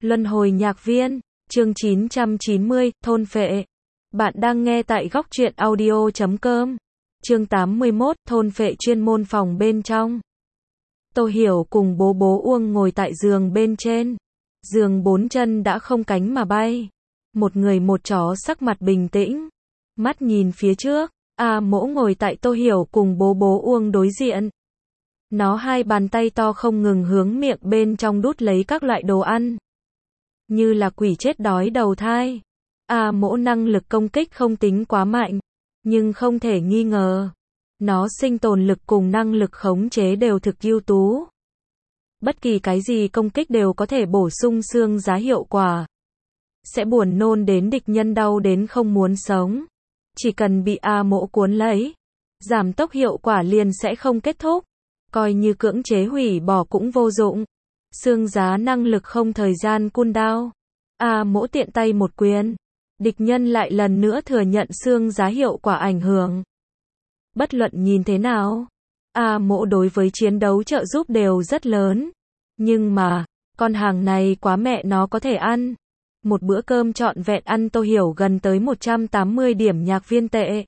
Luân hồi nhạc viên, chương 990, thôn phệ. Bạn đang nghe tại góc truyện audio.com. Chương 81, thôn phệ chuyên môn phòng bên trong. Tô Hiểu cùng bố Uông ngồi tại giường bên trên. Giường 4 chân đã không cánh mà bay. Một người một chó sắc mặt bình tĩnh. Mắt nhìn phía trước. A Mỗ ngồi tại Tô Hiểu cùng bố Uông đối diện. Nó hai bàn tay to không ngừng hướng miệng bên trong đút lấy các loại đồ ăn. Như là quỷ chết đói đầu thai. A Mỗ năng lực công kích không tính quá mạnh, nhưng không thể nghi ngờ, nó sinh tồn lực cùng năng lực khống chế đều thực ưu tú. Bất kỳ cái gì công kích đều có thể bổ sung xương giá hiệu quả. Sẽ buồn nôn đến địch nhân đau đến không muốn sống. Chỉ cần bị A Mỗ cuốn lấy, giảm tốc hiệu quả liền sẽ không kết thúc. Coi như cưỡng chế hủy bỏ cũng vô dụng. Xương giá năng lực không thời gian cooldown. A Mỗ tiện tay một quyền. Địch nhân lại lần nữa thừa nhận xương giá hiệu quả ảnh hưởng. Bất luận nhìn thế nào, A Mỗ đối với chiến đấu trợ giúp đều rất lớn. Nhưng mà, con hàng này quá mẹ nó có thể ăn. Một bữa cơm trọn vẹn ăn Tô Hiểu gần tới 180 điểm nhạc viên tệ.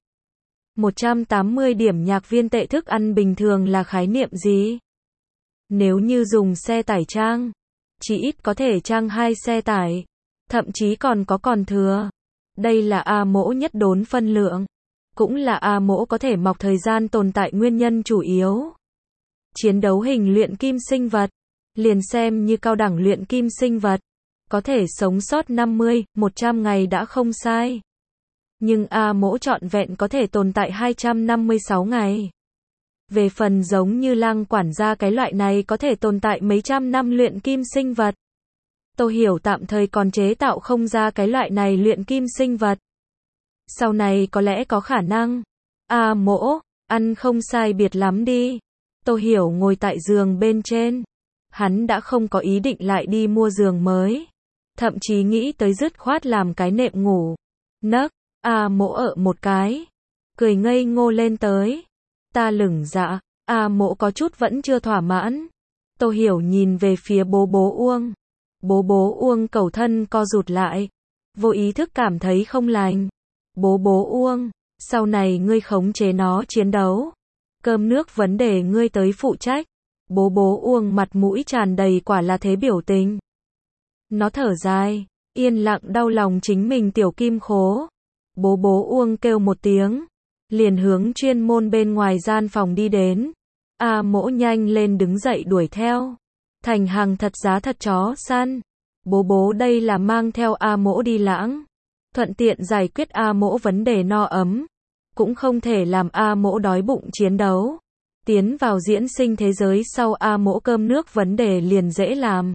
180 điểm nhạc viên tệ thức ăn bình thường là khái niệm gì? Nếu như dùng xe tải trang, chỉ ít có thể trang 2 xe tải, thậm chí còn thừa. Đây là A Mỗ nhất đốn phân lượng, cũng là A Mỗ có thể mọc thời gian tồn tại nguyên nhân chủ yếu. Chiến đấu hình luyện kim sinh vật, liền xem như cao đẳng luyện kim sinh vật, có thể sống sót 50, 100 ngày đã không sai. Nhưng A Mỗ trọn vẹn có thể tồn tại 256 ngày. Về phần giống như Lang quản gia cái loại này có thể tồn tại mấy trăm năm luyện kim sinh vật. Tô Hiểu tạm thời còn chế tạo không ra cái loại này luyện kim sinh vật. Sau này có lẽ có khả năng. A Mỗ, ăn không sai biệt lắm đi. Tô Hiểu ngồi tại giường bên trên. Hắn đã không có ý định lại đi mua giường mới. Thậm chí nghĩ tới dứt khoát làm cái nệm ngủ. Nấc, A Mỗ ở một cái. Cười ngây ngô lên tới. Ta lửng dạ. A Mỗ có chút vẫn chưa thỏa mãn. Tô Hiểu nhìn về phía bố Uông. Bố Uông cầu thân co rụt lại. Vô ý thức cảm thấy không lành. Bố Uông, sau này ngươi khống chế nó chiến đấu. Cơm nước vấn đề ngươi tới phụ trách. Bố Uông mặt mũi tràn đầy quả là thế biểu tình. Nó thở dài, yên lặng đau lòng chính mình tiểu kim khố. Bố Uông kêu một tiếng, liền hướng chuyên môn bên ngoài gian phòng đi đến. A Mỗ nhanh lên đứng dậy đuổi theo. Thành hàng thật giá thật chó săn. Bố đây là mang theo A Mỗ đi lãng. Thuận tiện giải quyết A Mỗ vấn đề no ấm. Cũng không thể làm A Mỗ đói bụng chiến đấu. Tiến vào diễn sinh thế giới sau A Mỗ cơm nước vấn đề liền dễ làm.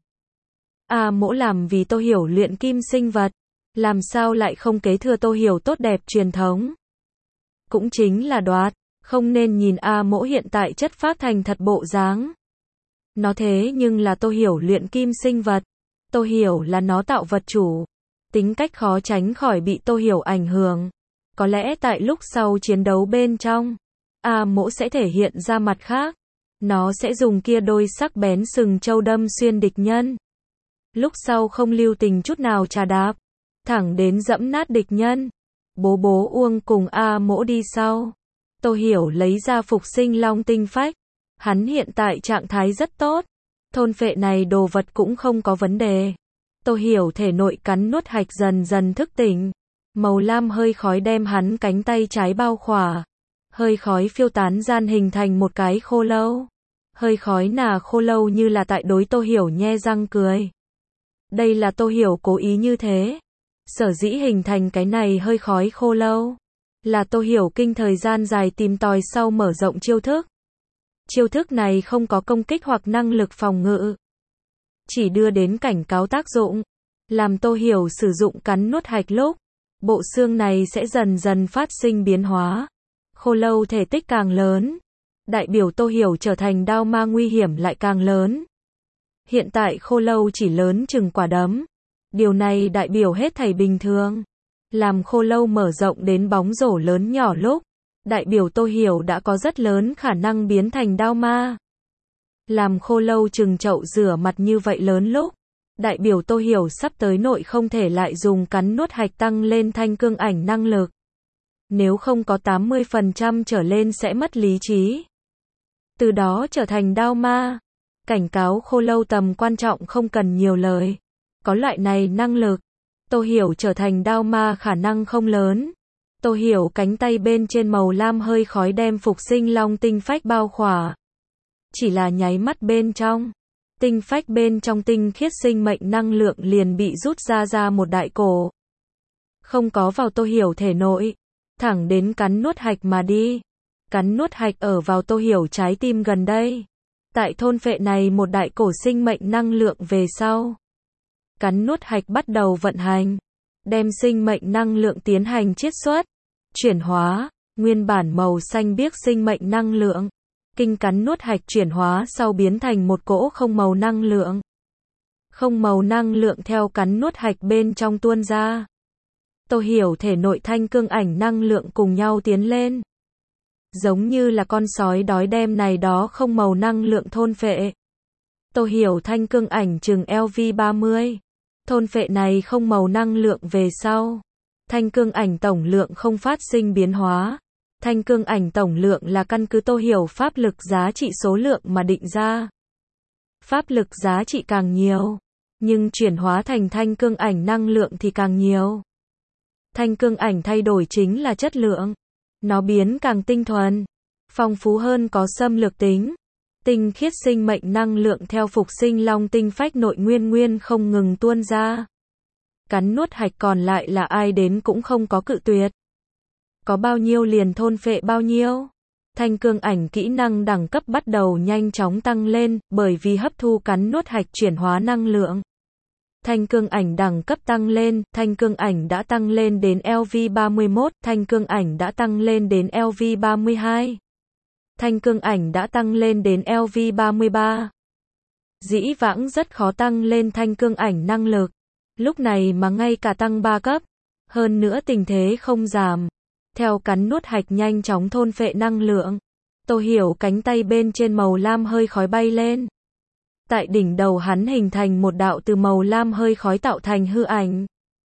A Mỗ làm vì Tô Hiểu luyện kim sinh vật. Làm sao lại không kế thừa Tô Hiểu tốt đẹp truyền thống. Cũng chính là đoạt. Không nên nhìn A Mỗ hiện tại chất phác thành thật bộ dáng. Nó thế nhưng là Tô Hiểu luyện kim sinh vật. Tô Hiểu là nó tạo vật chủ. Tính cách khó tránh khỏi bị Tô Hiểu ảnh hưởng. Có lẽ tại lúc sau chiến đấu bên trong, A Mỗ sẽ thể hiện ra mặt khác. Nó sẽ dùng kia đôi sắc bén sừng trâu đâm xuyên địch nhân. Lúc sau không lưu tình chút nào trà đạp, thẳng đến dẫm nát địch nhân. Bố Uông cùng A Mỗ đi sau. Tô Hiểu lấy ra phục sinh long tinh phách. Hắn hiện tại trạng thái rất tốt. Thôn phệ này đồ vật cũng không có vấn đề. Tô Hiểu thể nội cắn nuốt hạch dần dần thức tỉnh. Màu lam hơi khói đem hắn cánh tay trái bao khỏa. Hơi khói phiêu tán gian hình thành một cái khô lâu. Hơi khói nà khô lâu như là tại đối Tô Hiểu nhe răng cười. Đây là Tô Hiểu cố ý như thế. Sở dĩ hình thành cái này hơi khói khô lâu. Là Tô Hiểu kinh thời gian dài tìm tòi sau mở rộng chiêu thức. Chiêu thức này không có công kích hoặc năng lực phòng ngự. Chỉ đưa đến cảnh cáo tác dụng. Làm Tô Hiểu sử dụng cắn nuốt hạch lúc. Bộ xương này sẽ dần dần phát sinh biến hóa. Khô lâu thể tích càng lớn. Đại biểu Tô Hiểu trở thành đao ma nguy hiểm lại càng lớn. Hiện tại khô lâu chỉ lớn chừng quả đấm. Điều này đại biểu hết thảy bình thường. Làm khô lâu mở rộng đến bóng rổ lớn nhỏ lúc. Đại biểu Tô Hiểu đã có rất lớn khả năng biến thành đao ma. Làm khô lâu chừng chậu rửa mặt như vậy lớn lúc. Đại biểu Tô Hiểu sắp tới nội không thể lại dùng cắn nuốt hạch tăng lên thanh cương ảnh năng lực. Nếu không có 80% trở lên sẽ mất lý trí. Từ đó trở thành đao ma. Cảnh cáo Khô Lâu tầm quan trọng không cần nhiều lời. Có loại này năng lực, Tô Hiểu trở thành đao ma khả năng không lớn. Tô Hiểu cánh tay bên trên màu lam hơi khói đem phục sinh long tinh phách bao khỏa. Chỉ là nháy mắt bên trong, tinh phách bên trong tinh khiết sinh mệnh năng lượng liền bị rút ra một đại cổ. Không có vào Tô Hiểu thể nội, thẳng đến cắn nuốt hạch mà đi. Cắn nuốt hạch ở vào Tô Hiểu trái tim gần đây. Tại thôn phệ này một đại cổ sinh mệnh năng lượng về sau. Cắn nuốt hạch bắt đầu vận hành, đem sinh mệnh năng lượng tiến hành chiết xuất, chuyển hóa, nguyên bản màu xanh biếc sinh mệnh năng lượng. Kinh cắn nuốt hạch chuyển hóa sau biến thành một cỗ không màu năng lượng. Không màu năng lượng theo cắn nuốt hạch bên trong tuôn ra. Tô Hiểu thể nội thanh cương ảnh năng lượng cùng nhau tiến lên. Giống như là con sói đói đem này đó không màu năng lượng thôn phệ. Tô Hiểu thanh cương ảnh chừng LV30. Thôn phệ này không màu năng lượng về sau. Thanh cương ảnh tổng lượng không phát sinh biến hóa. Thanh cương ảnh tổng lượng là căn cứ Tô Hiểu pháp lực giá trị số lượng mà định ra. Pháp lực giá trị càng nhiều, nhưng chuyển hóa thành thanh cương ảnh năng lượng thì càng nhiều. Thanh cương ảnh thay đổi chính là chất lượng. Nó biến càng tinh thuần, phong phú hơn có xâm lược tính. Tinh khiết sinh mệnh năng lượng theo phục sinh long tinh phách nội nguyên không ngừng tuôn ra. Cắn nuốt hạch còn lại là ai đến cũng không có cự tuyệt. Có bao nhiêu liền thôn phệ bao nhiêu. Thanh cương ảnh kỹ năng đẳng cấp bắt đầu nhanh chóng tăng lên, bởi vì hấp thu cắn nuốt hạch chuyển hóa năng lượng. Thanh cương ảnh đẳng cấp tăng lên, thanh cương ảnh đã tăng lên đến LV31, thanh cương ảnh đã tăng lên đến LV32. Thanh cương ảnh đã tăng lên đến LV33. Dĩ vãng rất khó tăng lên thanh cương ảnh năng lực. Lúc này mà ngay cả tăng 3 cấp. Hơn nữa tình thế không giảm. Theo cắn nuốt hạch nhanh chóng thôn phệ năng lượng. Tô Hiểu cánh tay bên trên màu lam hơi khói bay lên. Tại đỉnh đầu hắn hình thành một đạo từ màu lam hơi khói tạo thành hư ảnh.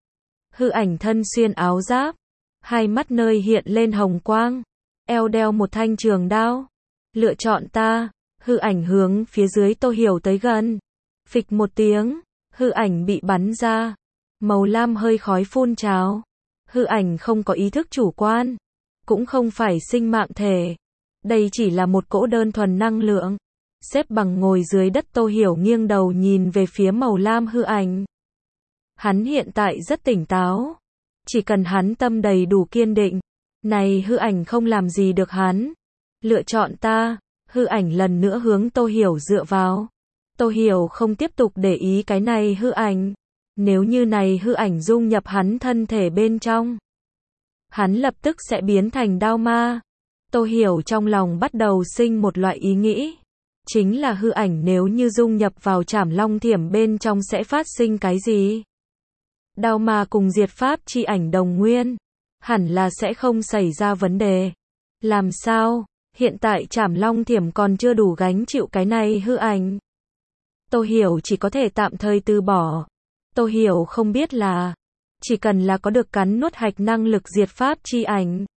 Hư ảnh thân xuyên áo giáp. Hai mắt nơi hiện lên hồng quang. Eo đeo một thanh trường đao. Lựa chọn ta. Hư ảnh hướng phía dưới Tô Hiểu tới gần. Phịch một tiếng. Hư ảnh bị bắn ra. Màu lam hơi khói phun trào. Hư ảnh không có ý thức chủ quan. Cũng không phải sinh mạng thể. Đây chỉ là một cỗ đơn thuần năng lượng. Xếp bằng ngồi dưới đất Tô Hiểu nghiêng đầu nhìn về phía màu lam hư ảnh. Hắn hiện tại rất tỉnh táo. Chỉ cần hắn tâm đầy đủ kiên định. Này hư ảnh không làm gì được hắn. Lựa chọn ta. Hư ảnh lần nữa hướng Tô Hiểu dựa vào. Tô Hiểu không tiếp tục để ý cái này hư ảnh. Nếu như này hư ảnh dung nhập hắn thân thể bên trong. Hắn lập tức sẽ biến thành đao ma. Tô Hiểu trong lòng bắt đầu sinh một loại ý nghĩ. Chính là hư ảnh nếu như dung nhập vào Trảm Long Thiểm bên trong sẽ phát sinh cái gì? Đao ma cùng diệt pháp chi ảnh đồng nguyên. Hẳn là sẽ không xảy ra vấn đề. Làm sao? Hiện tại Trảm Long Thiểm còn chưa đủ gánh chịu cái này hư ảnh. Tô Hiểu chỉ có thể tạm thời từ bỏ. Tô Hiểu không biết là, chỉ cần là có được cắn nuốt hạch năng lực diệt pháp chi ảnh,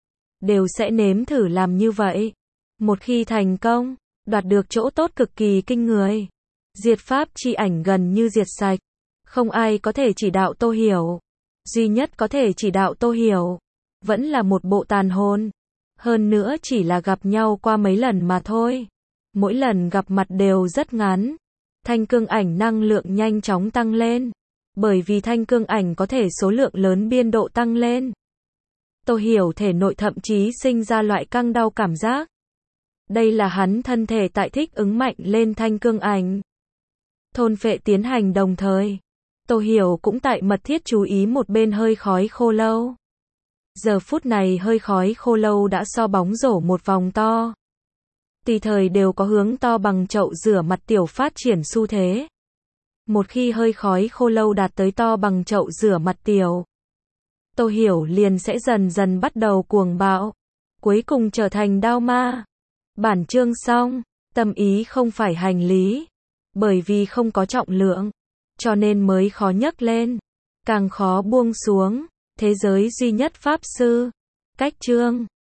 đều sẽ nếm thử làm như vậy. Một khi thành công, đoạt được chỗ tốt cực kỳ kinh người. Diệt pháp chi ảnh gần như diệt sạch. Không ai có thể chỉ đạo Tô Hiểu. Duy nhất có thể chỉ đạo Tô Hiểu, vẫn là một bộ tàn hồn. Hơn nữa chỉ là gặp nhau qua mấy lần mà thôi. Mỗi lần gặp mặt đều rất ngắn. Thanh cương ảnh năng lượng nhanh chóng tăng lên. Bởi vì thanh cương ảnh có thể số lượng lớn biên độ tăng lên. Tô Hiểu thể nội thậm chí sinh ra loại căng đau cảm giác. Đây là hắn thân thể tại thích ứng mạnh lên thanh cương ảnh. Thôn phệ tiến hành đồng thời. Tô Hiểu cũng tại mật thiết chú ý một bên hơi khói khô lâu. Giờ phút này hơi khói khô lâu đã so bóng rổ một vòng to. Tùy thời đều có hướng to bằng chậu rửa mặt tiểu phát triển xu thế. Một khi hơi khói khô lâu đạt tới to bằng chậu rửa mặt tiểu, Tô Hiểu liền sẽ dần dần bắt đầu cuồng bạo, cuối cùng trở thành đao ma. Bản chương xong, tâm ý không phải hành lý, bởi vì không có trọng lượng. cho nên mới khó nhấc lên, càng khó buông xuống. Thế giới duy nhất pháp sư. Cách chương